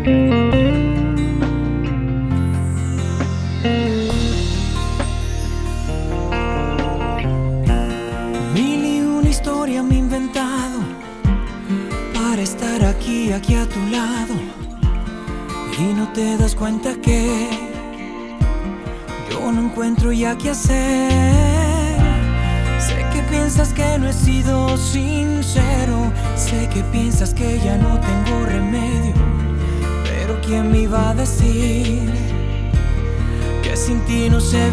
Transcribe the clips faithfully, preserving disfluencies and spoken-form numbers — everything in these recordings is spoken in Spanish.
Mil y una historia me he inventado para estar aquí, aquí a tu lado, y no te das cuenta que yo no encuentro ya qué hacer. Sé que piensas que no he sido sincero, sé que piensas que ya no tengo remedio, pero ¿quién me iba a decir que sin ti no sé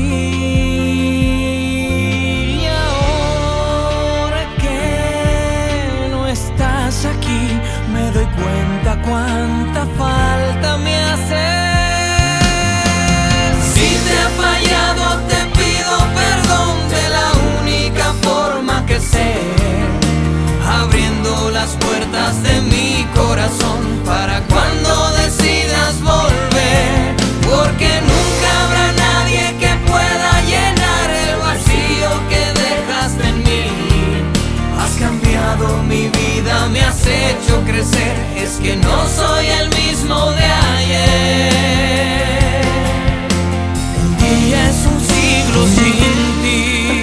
vivir? Y ahora que no estás aquí, me doy cuenta cuánta falta me hace. Si te he fallado, te pido perdón de la única forma que sé, abriendo las puertas de mi corazón para cuando decidas volver, porque nunca habrá nadie que pueda llenar el vacío que dejaste en mí. Has cambiado mi vida, me has hecho crecer, es que no soy el mismo de ayer. Un día es un siglo sin ti.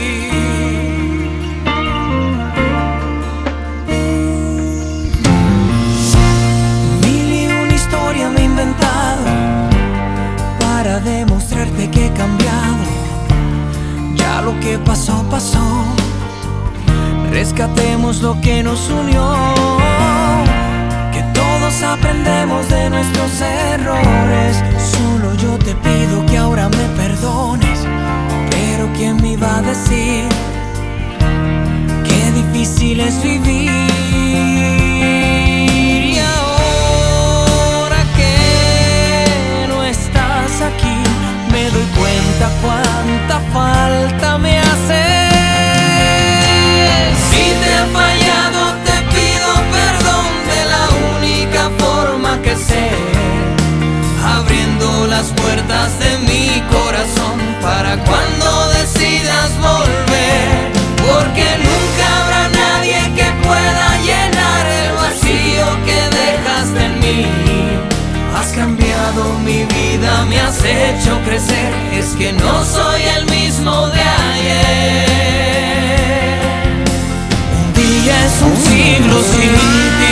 Mil y una historia me he inventado para demostrarte que he cambiado. Ya lo que pasó, pasó. Rescatemos lo que nos unió, que todos aprendemos de nuestros errores. Solo yo te pido que ahora me perdones, pero ¿quién me iba a decir qué difícil es vivir? Y ahora que no estás aquí, me doy cuenta cuánta falta me hace. Si te he fallado, te pido perdón de la única forma que sé, abriendo las puertas de mi corazón para cuando decidas volver, porque nunca habrá nadie que pueda llenar el vacío que dejaste en mí. Has cambiado mi vida, me has hecho crecer, es que no soy el mismo de ayer. Un día es un siglo sin ti.